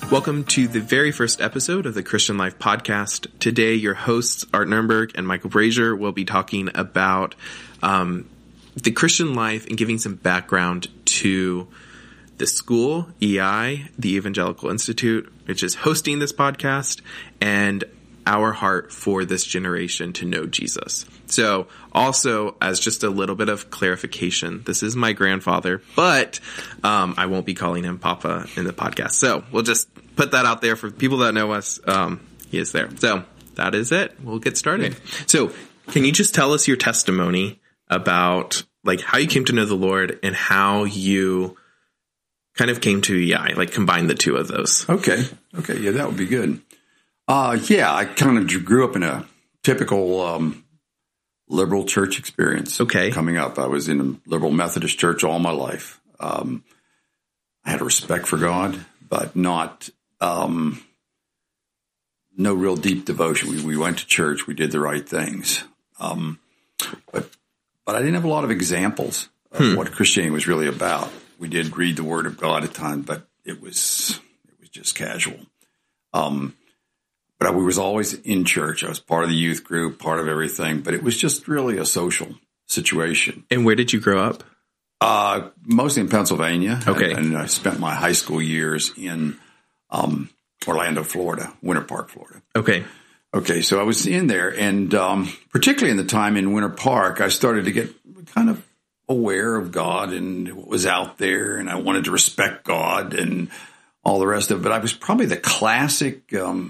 Welcome to the very first episode of the Christian Life Podcast. Today, your hosts, Art Nurnberg and Michael Brazier, will be talking about the Christian life and giving some background to the school, EI, the Evangelical Institute, which is hosting this podcast, and our heart for this generation to know Jesus. So also, as just a little bit of clarification, this is my grandfather, but I won't be calling him Papa in the podcast. So we'll just put that out there for people that know us. He is there. So that is it. We'll get started. Okay. So can you just tell us your testimony about like how you came to know the Lord and how you kind of came to EI, like combine the two of those? Okay. Yeah, that would be good. I kind of grew up in a typical liberal church experience. Okay. Coming up, I was in a liberal Methodist church all my life. I had a respect for God, but not no real deep devotion. We went to church. We did the right things. But I didn't have a lot of examples of what Christianity was really about. We did read the Word of God at times, but it was just casual. But I was always in church. I was part of the youth group, part of everything. But it was just really a social situation. And where did you grow up? Mostly in Pennsylvania. Okay. And I spent my high school years in Orlando, Florida, Winter Park, Florida. Okay, so I was in there. And particularly in the time in Winter Park, I started to get kind of aware of God and what was out there. And I wanted to respect God and all the rest of it. But I was probably the classic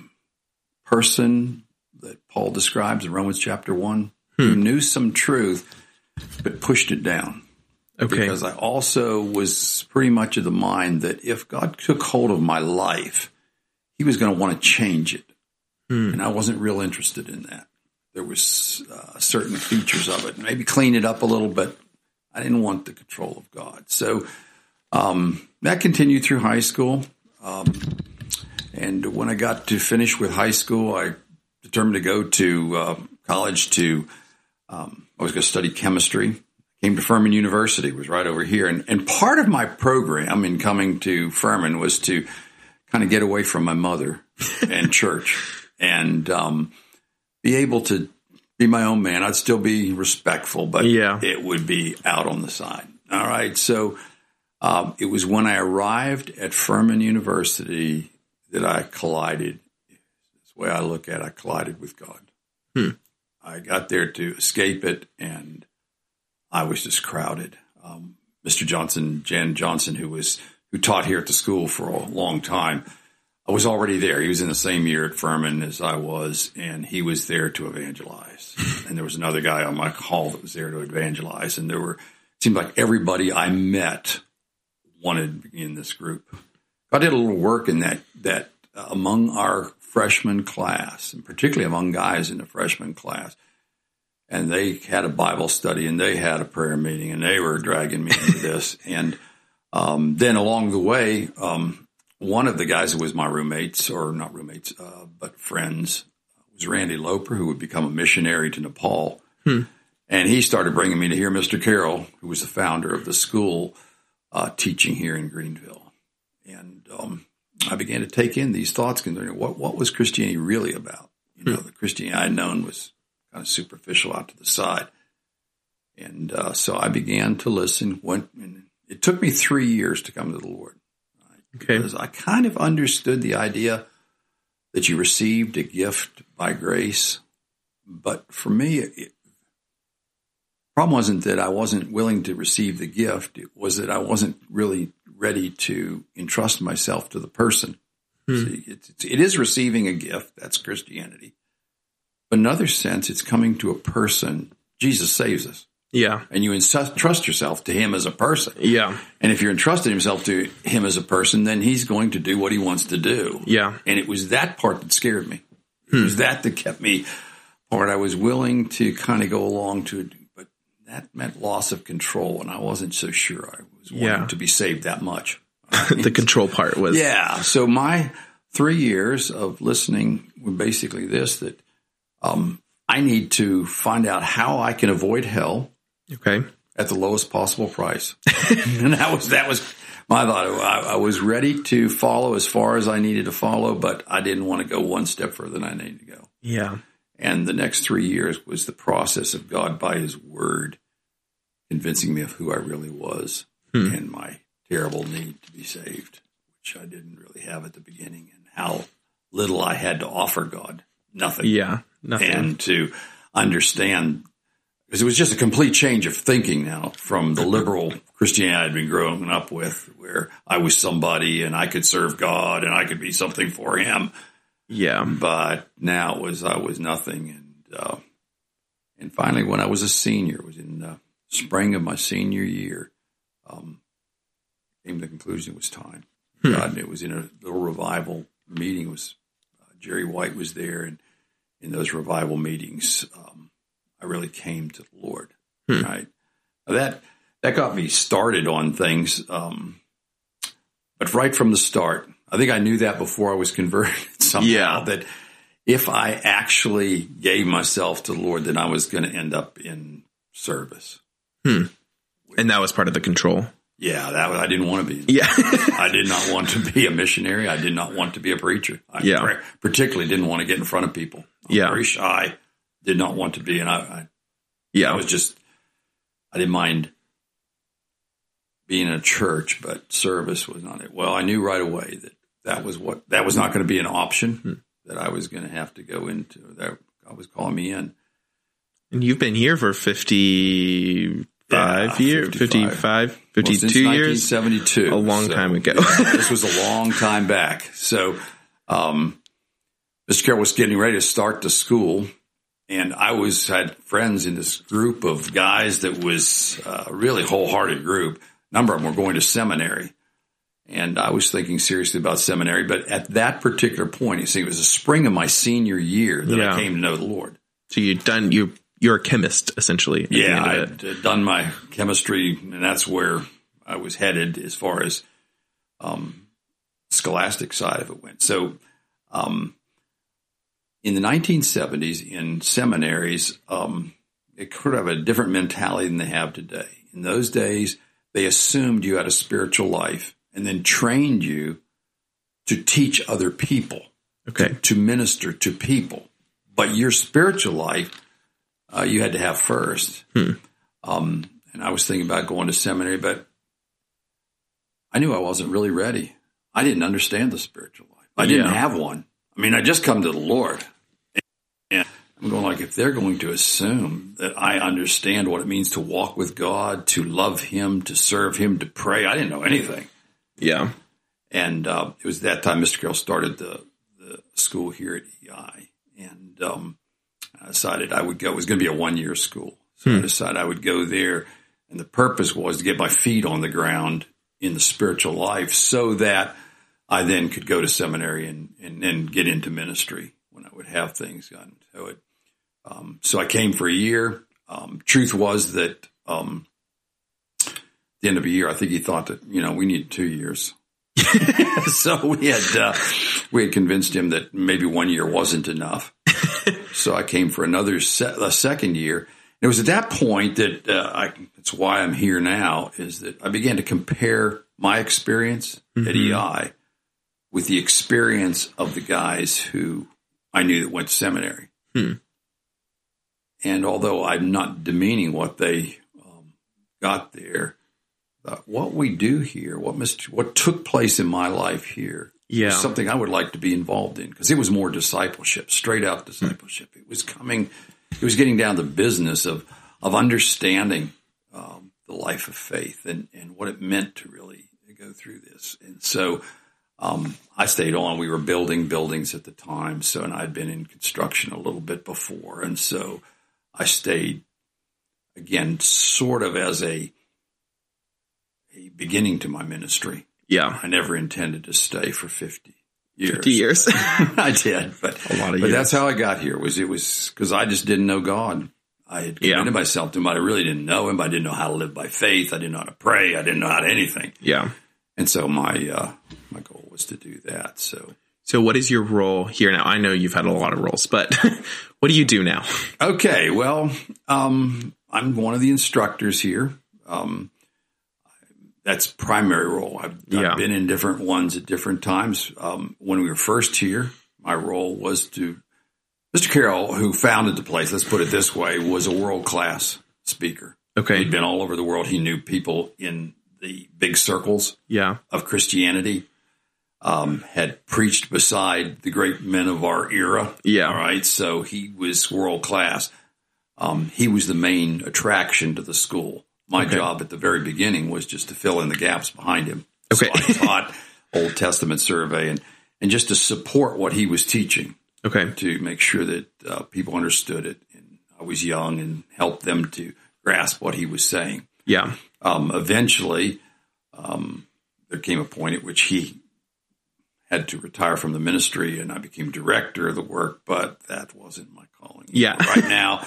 person that Paul describes in Romans chapter 1, who knew some truth, but pushed it down. Okay. Because I also was pretty much of the mind that if God took hold of my life, he was going to want to change it. And I wasn't real interested in that. There was certain features of it, maybe clean it up a little, but I didn't want the control of God. So that continued through high school. And when I got to finish with high school, I determined to go to college I was going to study chemistry. Came to Furman University, was right over here. And part of my program in coming to Furman was to kind of get away from my mother and church and be able to be my own man. I'd still be respectful, but it would be out on the side. All right. So it was when I arrived at Furman University that I collided. That's the way I look at it. I collided with God. I got there to escape it, and I was just crowded. Mr. Johnson, Jan Johnson, who taught here at the school for a long time, I was already there. He was in the same year at Furman as I was, and he was there to evangelize. And there was another guy on my hall that was there to evangelize. And it seemed like everybody I met wanted to be in this group. I did a little work in that among our freshman class, and particularly among guys in the freshman class. And they had a Bible study, and they had a prayer meeting, and they were dragging me into this. And then along the way, one of the guys who was my roommates, or not roommates, but friends, was Randy Loper, who would become a missionary to Nepal. And he started bringing me to hear Mr. Carroll, who was the founder of the school, teaching here in Greenville. And I began to take in these thoughts concerning what was Christianity really about. The Christianity I'd known was kind of superficial out to the side. And so I began to listen. And it took me 3 years to come to the Lord. Right? Okay. Because I kind of understood the idea that you received a gift by grace. But for me, the problem wasn't that I wasn't willing to receive the gift. It was that I wasn't really ready to entrust myself to the person. See, it is receiving a gift. That's Christianity. But in another sense, it's coming to a person. Jesus saves us. Yeah. And you entrust yourself to him as a person. Yeah. And if you're entrusting himself to him as a person, then he's going to do what he wants to do. Yeah. And it was that part that scared me. It was that kept me apart. I was willing to kind of go along to it, but that meant loss of control. And I wasn't so sure I was wanting to be saved that much. The control part was. Yeah. So my 3 years of listening were basically this, that I need to find out how I can avoid hell. Okay. At the lowest possible price. And that was my thought. I was ready to follow as far as I needed to follow, but I didn't want to go one step further than I needed to go. Yeah. And the next 3 years was the process of God by his word convincing me of who I really was and my terrible need to be saved, which I didn't really have at the beginning, and how little I had to offer God. Nothing. Yeah. Nothing. And to understand, because it was just a complete change of thinking now from the liberal Christianity I'd been growing up with, where I was somebody and I could serve God and I could be something for him. Yeah. But now I was nothing. And finally, when I was a senior, it was in the spring of my senior year, came to the conclusion it was time. God, and it was in a little revival meeting. It was Jerry White was there, and in those revival meetings, I really came to the Lord. Right, that got me started on things, but right from the start, I think I knew that before I was converted somehow, that if I actually gave myself to the Lord, then I was going to end up in service. And that was part of the control. Yeah, I didn't want to be. Yeah. I did not want to be a missionary. I did not want to be a preacher. I particularly didn't want to get in front of people. I'm very shy. Did not want to be. And I didn't mind being in a church, but service was not it. Well, I knew right away that was not going to be an option, that I was going to have to go into. That God was calling me in. And you've been here for 52 years? 1972. A long time ago. This was a long time back. So, Mr. Carroll was getting ready to start the school, and I had friends in this group of guys that was a really wholehearted group. A number of them were going to seminary, and I was thinking seriously about seminary. But at that particular point, you see, it was the spring of my senior year that I came to know the Lord. So you're a chemist, essentially. Yeah, I had done my chemistry, and that's where I was headed as far as scholastic side of it went. So in the 1970s, in seminaries, it could have a different mentality than they have today. In those days, they assumed you had a spiritual life and then trained you to teach other people, to minister to people. But your spiritual life, you had to have first. And I was thinking about going to seminary, but I knew I wasn't really ready. I didn't understand the spiritual life. I didn't have one. I mean, I just come to the Lord. And I'm going like, if they're going to assume that I understand what it means to walk with God, to love him, to serve him, to pray, I didn't know anything. Yeah. And it was that time Mr. Carroll started the school here at EI. And I decided I would go. It was going to be a 1-year school. So I decided I would go there. And the purpose was to get my feet on the ground in the spiritual life so that I then could go to seminary and then get into ministry when I would have things done. So I came for a year. Truth was that at the end of a year, I think he thought that, we needed 2 years. So we had convinced him that maybe 1 year wasn't enough. So I came for a second year. It was at that point that that's why I'm here now, is that I began to compare my experience at EI with the experience of the guys who I knew that went to seminary. And although I'm not demeaning what they got there, what we do here, what took place in my life here, was something I would like to be involved in, because it was more discipleship, straight out discipleship. It was getting down to business of understanding the life of faith and what it meant to really go through this. And so I stayed on. We were building buildings at the time, and I'd been in construction a little bit before. And so I stayed, again, sort of as a beginning to my ministry. Yeah. I never intended to stay for 50 years. 50 years. I did, but a lot of years. That's how I got here. It was because I just didn't know God. I had committed myself to him, but I really didn't know him. I didn't know how to live by faith. I didn't know how to pray. I didn't know how to anything. Yeah. And so my goal was to do that. So what is your role here now? I know you've had a lot of roles, but what do you do now? Okay. Well, I'm one of the instructors here. that's primary role. I've been in different ones at different times. When we were first here, my role was Mr. Carroll, who founded the place, let's put it this way, was a world-class speaker. Okay. He'd been all over the world. He knew people in the big circles of Christianity, had preached beside the great men of our era. Yeah. All right. So he was world-class. He was the main attraction to the school. My job at the very beginning was just to fill in the gaps behind him. Okay. So I taught Old Testament survey and just to support what he was teaching. Okay. To make sure that people understood it. And I was young and helped them to grasp what he was saying. Yeah. Eventually, there came a point at which he had to retire from the ministry, and I became director of the work, but that wasn't my calling. Yeah. Right now.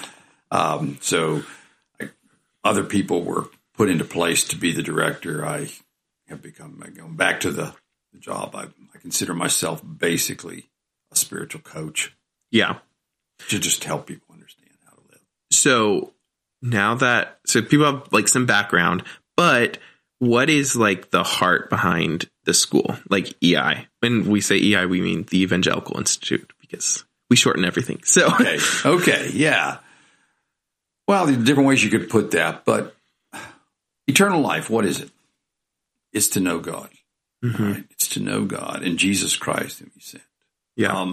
Other people were put into place to be the director. I have become, going back to the job, I consider myself basically a spiritual coach. Yeah. To just help people understand how to live. So people have like some background, but what is like the heart behind the school? Like EI. When we say EI, we mean the Evangelical Institute, because we shorten everything. So, okay. Yeah. Well, there are different ways you could put that, but eternal life, what is it? It's to know God. Mm-hmm. Right? It's to know God and Jesus Christ whom he sent. Yeah.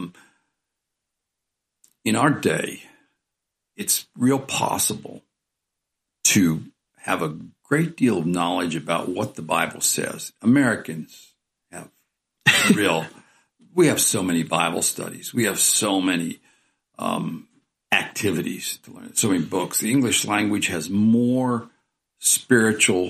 In our day, it's real possible to have a great deal of knowledge about what the Bible says. Americans have we have so many Bible studies. We have so many activities to learn, so many books. The English language has more spiritual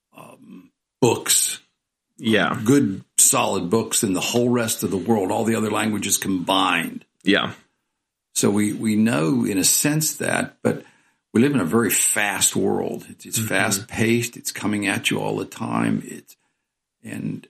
books. Yeah. Good, solid books than the whole rest of the world, all the other languages combined. Yeah. So we know in a sense that, but we live in a very fast world. It's fast paced. It's coming at you all the time. And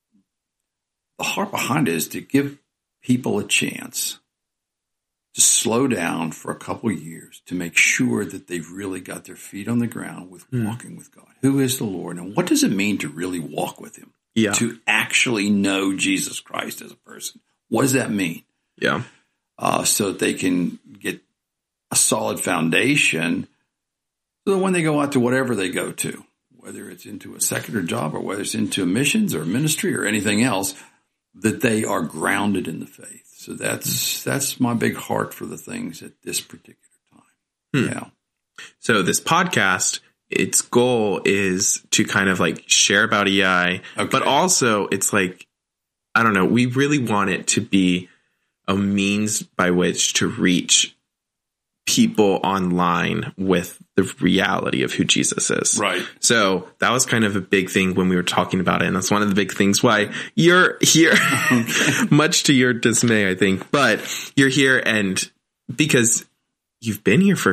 the heart behind it is to give people a chance to slow down for a couple of years to make sure that they've really got their feet on the ground with walking with God. Who is the Lord? And what does it mean to really walk with him? Yeah. To actually know Jesus Christ as a person. What does that mean? Yeah. So that they can get a solid foundation so that when they go out to whatever they go to, whether it's into a secular job or whether it's into missions or ministry or anything else, that they are grounded in the faith. So that's my big heart for the things at this particular time. Yeah. So this podcast, its goal is to kind of like share about EI, but also it's like, I don't know, we really want it to be a means by which to reach people online with the reality of who Jesus is. Right. So that was kind of a big thing when we were talking about it. And that's one of the big things why you're here, much to your dismay, I think, but you're here and because you've been here for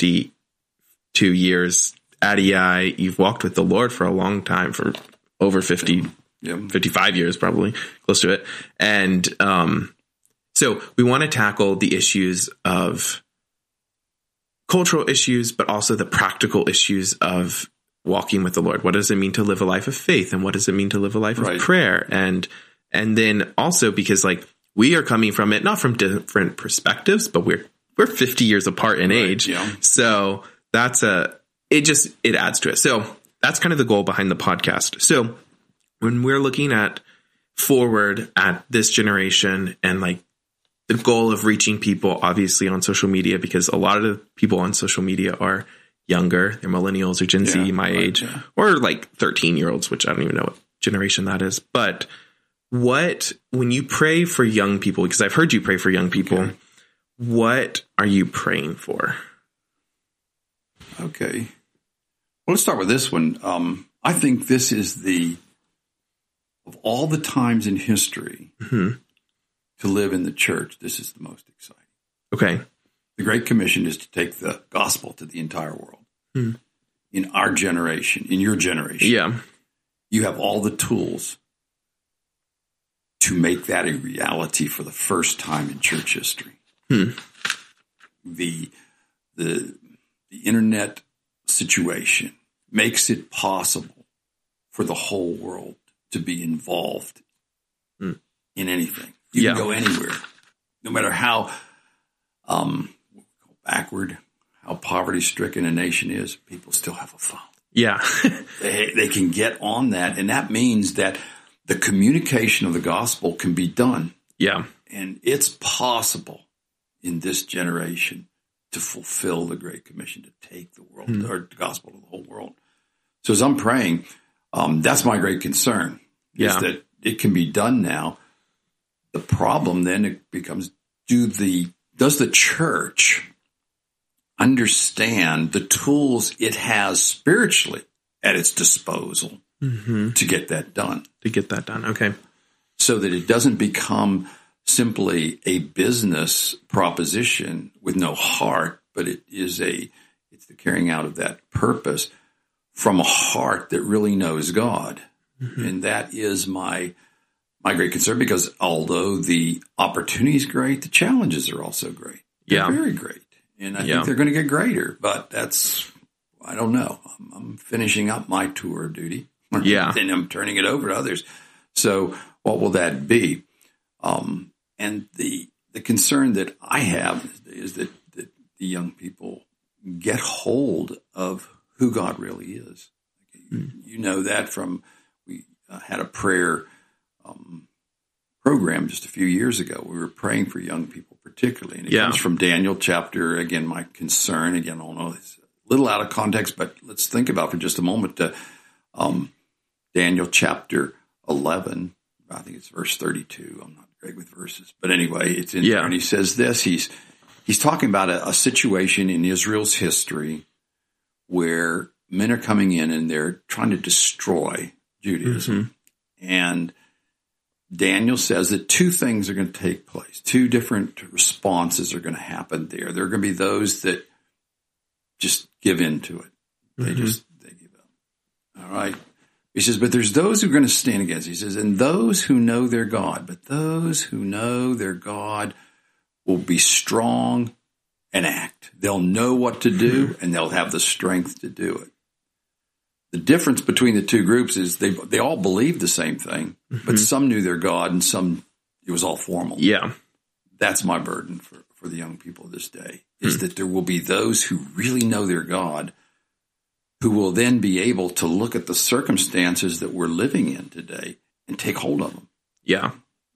52 years at EI, you've walked with the Lord for a long time, for over 55 years, probably close to it. And, so we want to tackle the issues of cultural issues, but also the practical issues of walking with the Lord. What does it mean to live a life of faith? And what does it mean to live a life of prayer? And then also because like we are coming from it, not from different perspectives, but we're 50 years apart in age. Yeah. So it adds to it. So that's kind of the goal behind the podcast. So when we're looking forward at this generation and like the goal of reaching people, obviously on social media, because a lot of the people on social media are younger. They're millennials or Gen Z, my age, or like 13-year-olds, which I don't even know what generation that is. But when you pray for young people, because I've heard you pray for young people, what are you praying for? Okay. Well, let's start with this one. I think this is of all the times in history, to live in the church, this is the most exciting. Okay. The Great Commission is to take the gospel to the entire world. In our generation, in your generation, you have all the tools to make that a reality for the first time in church history. The internet situation makes it possible for the whole world to be involved in anything. You Yeah. can go anywhere, no matter how backward, how poverty-stricken a nation is, people still have a phone. Yeah. They can get on that, and that means that the communication of the gospel can be done. Yeah. And it's possible in this generation to fulfill the Great Commission, to take the world, or the gospel to the whole world. So as I'm praying, that's my great concern, is that it can be done now. The problem then it becomes, does the church understand the tools it has spiritually at its disposal to get that done? To get that done. Okay. So that it doesn't become simply a business proposition with no heart, but it's the carrying out of that purpose from a heart that really knows God. And that is my great concern, because although the opportunity is great, the challenges are also great. They're very great. And I think they're going to get greater, but I don't know. I'm finishing up my tour of duty. And I'm turning it over to others. So what will that be? And the concern that I have is that the young people get hold of who God really is. You know that from, we had a prayer program just a few years ago. We were praying for young people particularly. And it comes from Daniel chapter, again, my concern, again, I don't know, it's a little out of context, but let's think about for just a moment, Daniel chapter 11, I think it's verse 32. I'm not great with verses, but anyway, it's in there. And he says this, he's talking about a situation in Israel's history where men are coming in and they're trying to destroy Judaism. And Daniel says that two things are going to take place. Two different responses are going to happen there. There are going to be those that just give in to it. They give up. All right. He says, but there's those who are going to stand against. He says, and those who know their God, but those who know their God will be strong and act. They'll know what to do and they'll have the strength to do it. The difference between the two groups is they all believed the same thing, but some knew their God and some, it was all formal. Yeah. That's my burden for the young people of this day, is that there will be those who really know their God, who will then be able to look at the circumstances that we're living in today and take hold of them. Yeah.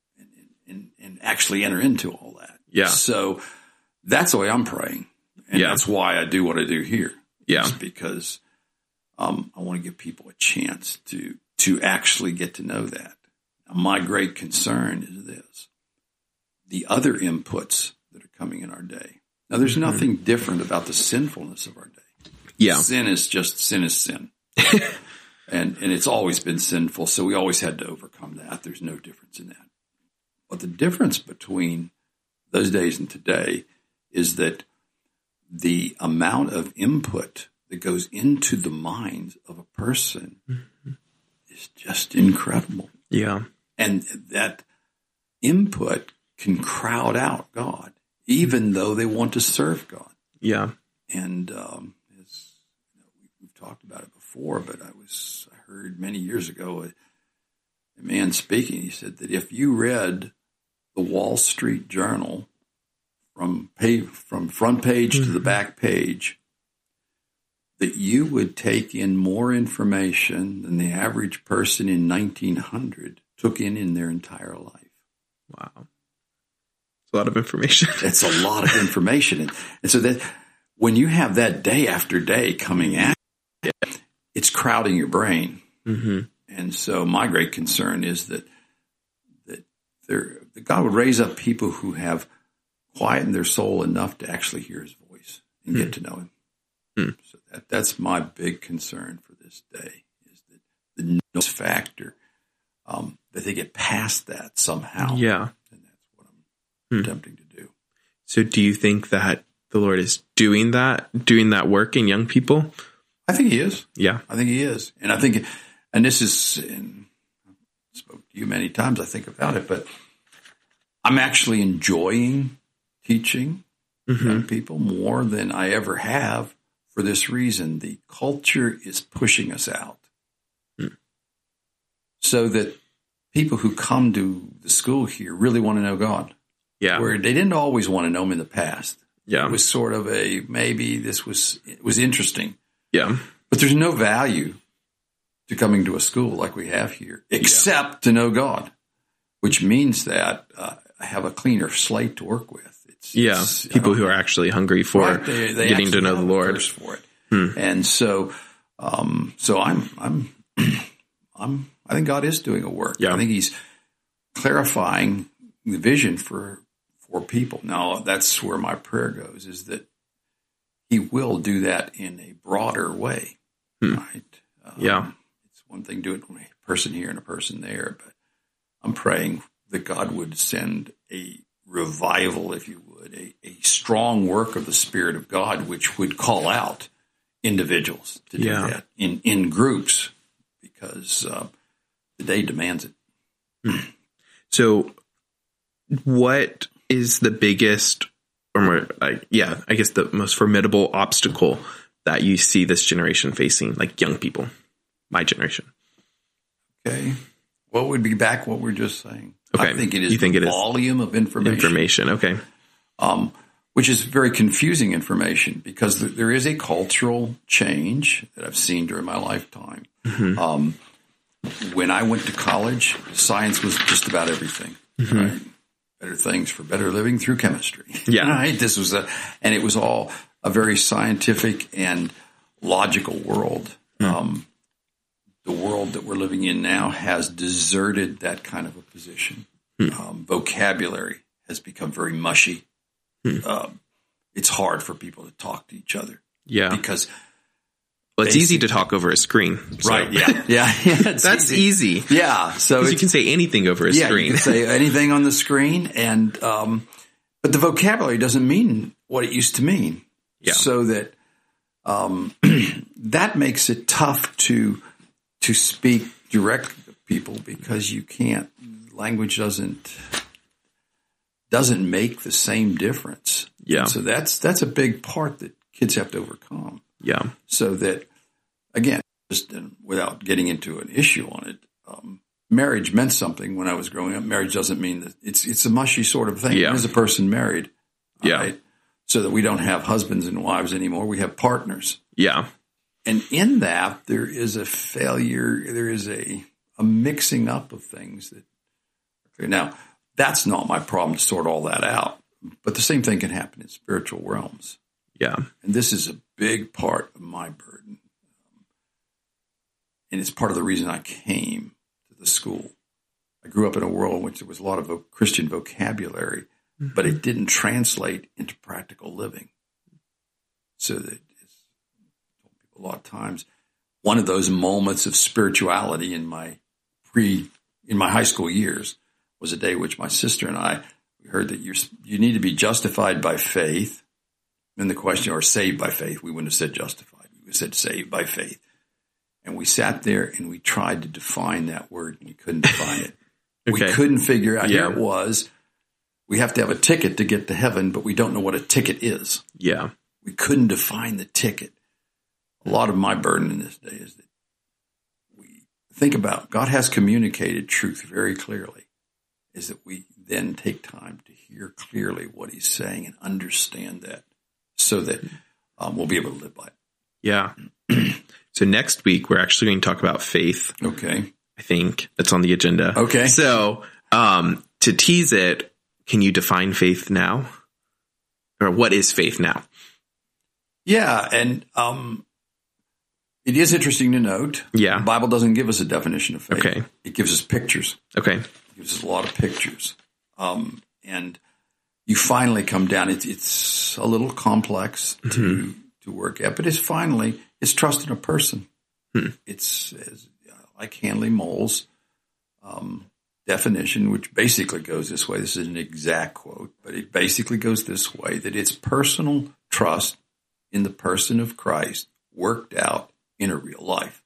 And actually enter into all that. Yeah. So that's the way I'm praying. And that's why I do what I do here. Yeah. It's because I want to give people a chance to actually get to know that. Now, my great concern is this: the other inputs that are coming in our day. Now, there's nothing different about the sinfulness of our day. Yeah. Sin is sin. and it's always been sinful, so we always had to overcome that. There's no difference in that. But the difference between those days and today is that the amount of input that goes into the minds of a person is just incredible. Yeah. And that input can crowd out God, even though they want to serve God. Yeah. And we've talked about it before, but I heard many years ago a man speaking. He said that if you read the Wall Street Journal from front page to the back page, that you would take in more information than the average person in 1900 took in their entire life. Wow. It's a lot of information. It's a lot of information. And so that when you have that day after day coming at you, it's crowding your brain. And so my great concern is that God would raise up people who have quietened their soul enough to actually hear his voice and get to know him. So that's my big concern for this day, is that the noise factor, that they get past that somehow. Yeah. And that's what I'm attempting to do. So do you think that the Lord is doing that work in young people? I think he is. Yeah. I think he is. And I think, and this is, and I've spoken to you many times, I think about it, but I'm actually enjoying teaching young people more than I ever have, for this reason. The culture is pushing us out. so that people who come to the school here really want to know God. Yeah. Where they didn't always want to know him in the past. Yeah. It was sort of maybe it was interesting. Yeah. But there's no value to coming to a school like we have here, except to know God, which means that I have a cleaner slate to work with. It's people who are actually hungry for they getting to know the Lord. Thirst for it. And so I think God is doing a work. Yeah. I think He's clarifying the vision for people. Now, that's where my prayer goes, is that He will do that in a broader way, right? It's one thing to do it with a person here and a person there, but I'm praying that God would send a revival, if you would, a strong work of the Spirit of God, which would call out individuals to do that in groups, because the day demands it. So what is the biggest, I guess the most formidable obstacle that you see this generation facing, like young people, my generation? Okay. What would be back what we're just saying? Okay. I think it is volume of information. Okay. Which is very confusing information, because there is a cultural change that I've seen during my lifetime. When I went to college, science was just about everything. Right? Better things for better living through chemistry. Yeah. Right? And it was all a very scientific and logical world. The world that we're living in now has deserted that kind of a position. Vocabulary has become very mushy. It's hard for people to talk to each other. Yeah. Because it's easy to talk over a screen. So. Right. Yeah. That's easy. Yeah. So you can say anything over a screen. You can say anything on the screen, and but the vocabulary doesn't mean what it used to mean. Yeah. So that that makes it tough to speak directly to people, because you can't. Language doesn't make the same difference. Yeah. And so that's a big part that kids have to overcome. Yeah. So that, again, just without getting into an issue on it, marriage meant something when I was growing up. Marriage doesn't mean that it's a mushy sort of thing. Yeah. When is a person married? Yeah. Right? So that we don't have husbands and wives anymore. We have partners. Yeah. And in that, there is a failure. There is a mixing up of things that. Now, that's not my problem to sort all that out, but the same thing can happen in spiritual realms. Yeah. And this is a big part of my burden. And it's part of the reason I came to the school. I grew up in a world in which there was a lot of Christian vocabulary, but it didn't translate into practical living. So that, as I told people a lot of times, one of those moments of spirituality in my high school years was a day which my sister and I heard that you need to be justified by faith. And the question, or saved by faith, we wouldn't have said justified. We would have said saved by faith. And we sat there and we tried to define that word, and we couldn't define it. Okay. We couldn't figure out. Here it was. We have to have a ticket to get to heaven, but we don't know what a ticket is. Yeah. We couldn't define the ticket. A lot of my burden in this day is that we think about God has communicated truth very clearly. Is that we then take time to hear clearly what He's saying and understand that, so that we'll be able to live by it. Yeah. So next week, we're actually going to talk about faith. Okay. I think that's on the agenda. Okay. So to tease it, can you define faith now? Or what is faith now? Yeah. And it is interesting to note. Yeah. The Bible doesn't give us a definition of faith. Okay. It gives us pictures. Okay. It gives us a lot of pictures. And you finally come down. It's a little complex to work at, but it's trust in a person. It's like Hanley Moll's definition, which basically goes this way. This is an exact quote, but it basically goes this way, that it's personal trust in the person of Christ worked out in a real life.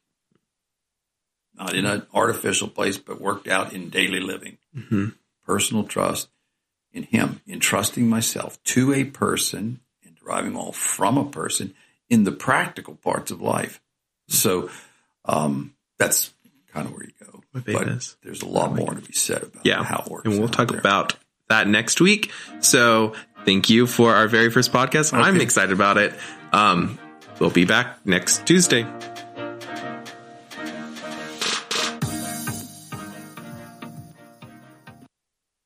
Not in an artificial place, but worked out in daily living. Personal trust in Him, in trusting myself to a person and deriving all from a person in the practical parts of life. So that's kind of where you go. what faith but is. there's a lot more to be said about how it works. And we'll talk about that next week. So thank you for our very first podcast. Okay. I'm excited about it. We'll be back next Tuesday.